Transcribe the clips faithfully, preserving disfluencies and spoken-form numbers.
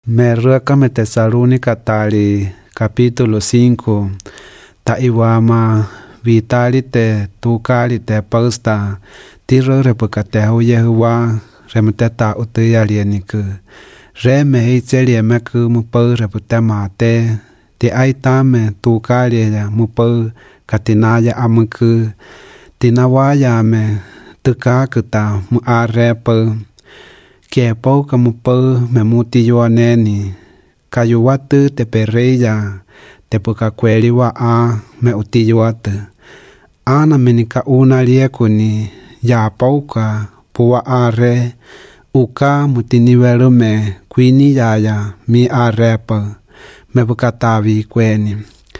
Me ruécame Tesalónica tali capítulo cinco. Ta iwama vitali te tukali te pausta tiro repukate huyehuwa remete ta utia lieniku. Re me hitselie meku mupo repute mate. Ti aitame tukali ya mupo katinaya amuku. Tinawaya me tukakuta mu arepo. Ke pau kamu pau me muti yo aneni kayuwatu te pereya te puka kweli wa a me uti yo atu ana menika una liekuni ya pauka puwa are uka muti nivelu me kwini yaya mi arepa me puka tavi kweni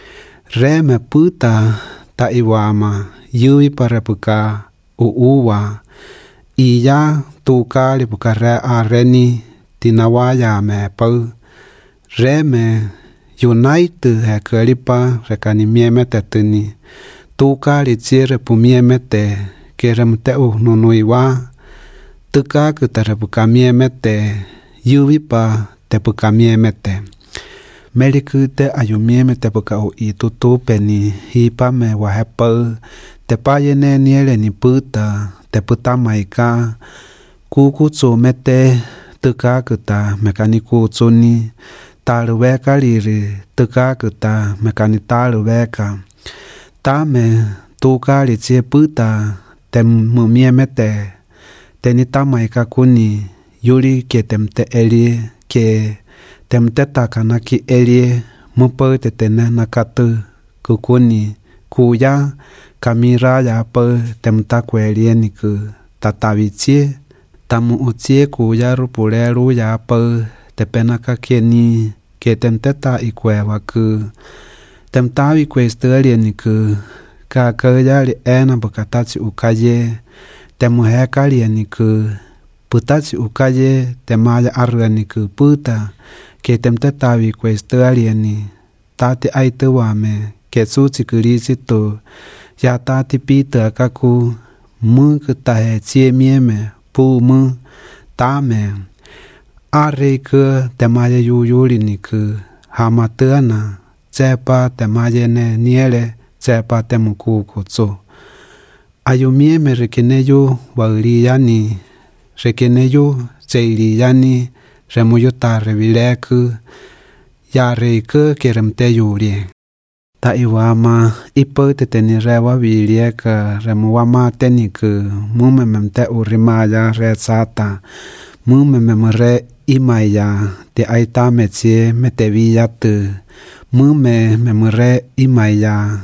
re me puta ta iwama yui para puka uuwa iya tukali bukare areni tinawaya me pau re me united he kalipa rekani mieme tetuni tukali tsire pumieme te keremte u nunuiwa tuka kutare bukamieme te yuvipa te bukamieme te melikute ayumieme te buka u itutu peni hipa me wahepau te payene niele ni puta te puta maika kuku tso mete tuka kuta mekani kutso ni talu weka liri tuka kuta mekani talu weka tame tuka li tsie puta te mumie mete te ni tamaika kuni yuri ke temte elie ke temte takana ki elie mupo te tene nakatu kukuni kuya kamira ya po temta kwelie niku tatavitsie tamu utsie kuya rupuleru ya po te penaka keni ke temteta ikwewa ku temtavi kwestelie niku ka kaya li ena bukatachi ukaye te muheka li niku putachi ukaye te maya arga niku puta ke temtetavi kwestelie ni tati aituwame ke suchi kurisi to ya tati pita kaku mu kutahe tsie mieme pu mu tame are ke temaya yuyuri niku hamatana tsepa temaya ne niele tsepa temuku kutso ayumieme rekeneyo wauriyani rekeneyo tseiriyani remuyuta revileku ya reike keremte yuri ta iwama ipo te tenirewa vilieka remuwama teniku mume memte urimaya rezata mume memre imaya te aita metsie meteviyatu mume memre imaya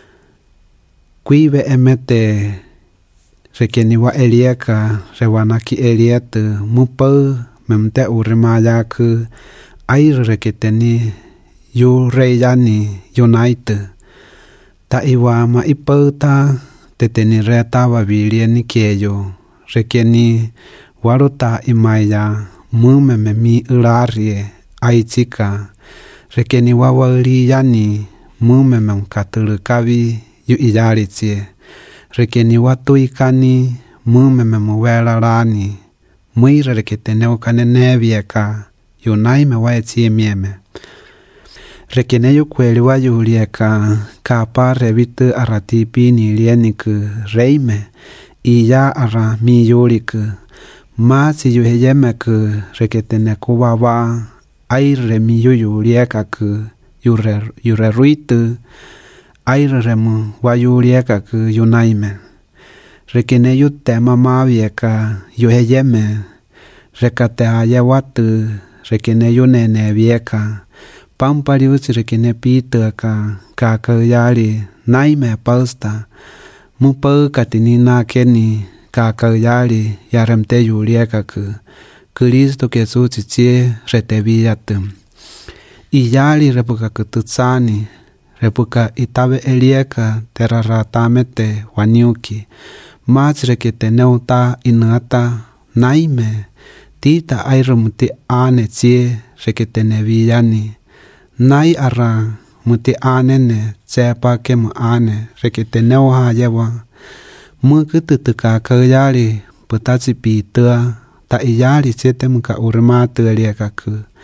kuive emete rekeniwa elieka rewanaki elietu mupo memte urimaya ku air reketeni yu reyani united ta iwama ipota te tenireta vavilieni keyo rekeni waruta imaya mume memi ularie aichika rekeni wawauliyani mume memkatulukavi yu iyalitsie rekeni watuikani mume memuwelalani mwire reketeneu kanenevieka yunai mewaetsie mieme rekeneyo kweli wa yulieka kapa revitu aratipi ni lieniku reime iya ara mi yuliku masi yuheyemeku reketeneku wawa aire mi yulieka ku yure yure ruitu aire remu wa yulieka ku yunaime rekeneyo tema mavieka yuheyeme rekate aya watu rekeneyo nene vieka pampariusi rekene pita ka ka kayali naime pausta mupo katinina keni ka kayali yaremte yulieka ku Kristo Yesu tsie reteviyatu iyali repuka kututsani repuka itabe elieka teraratamete waniuki mach rekete neuta inata naime tita airumuti ane tsie rekete neviyani nai ara muti anene tsepa ke mu ane rekete neuha yewa mu kututuka kayali putachi pitua ta iyali chete muka urma tulieka ku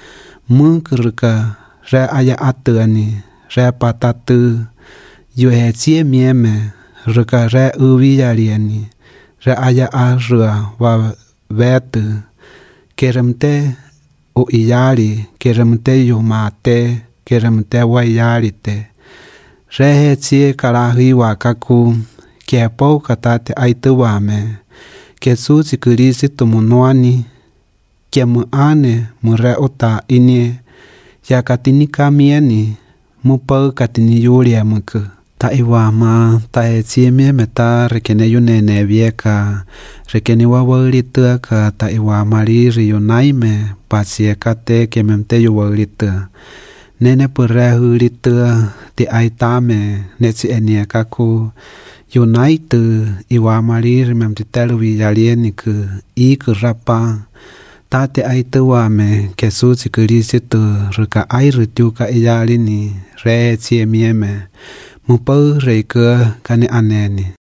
mương kruka ra aya atani ra patatu yu he chia mieme ruka ra uvi yariani ra aya arua wa vetu keremte o iyari keremte yu mate keremte wa iyari te re he chia karahi wa kaku ke po katate aitu wame ke su chikurisi tumunoani ke mu ane mu re ota ini ya katini kamieni mu pa katini yuria muku ta iwama ta e chieme meta rekene yune ne vieka rekene wa walitua ka ta iwama ri rionaime pasie kate ke memte yu walitua nene pura huritua ti aitame ne chi enia kaku United iwama ri memte telu viyalieni ku i ku rapa tate aitu wame ke su chikurisi tu ruka ai rutuka iyalini re chiemieme mu pau reika kane aneni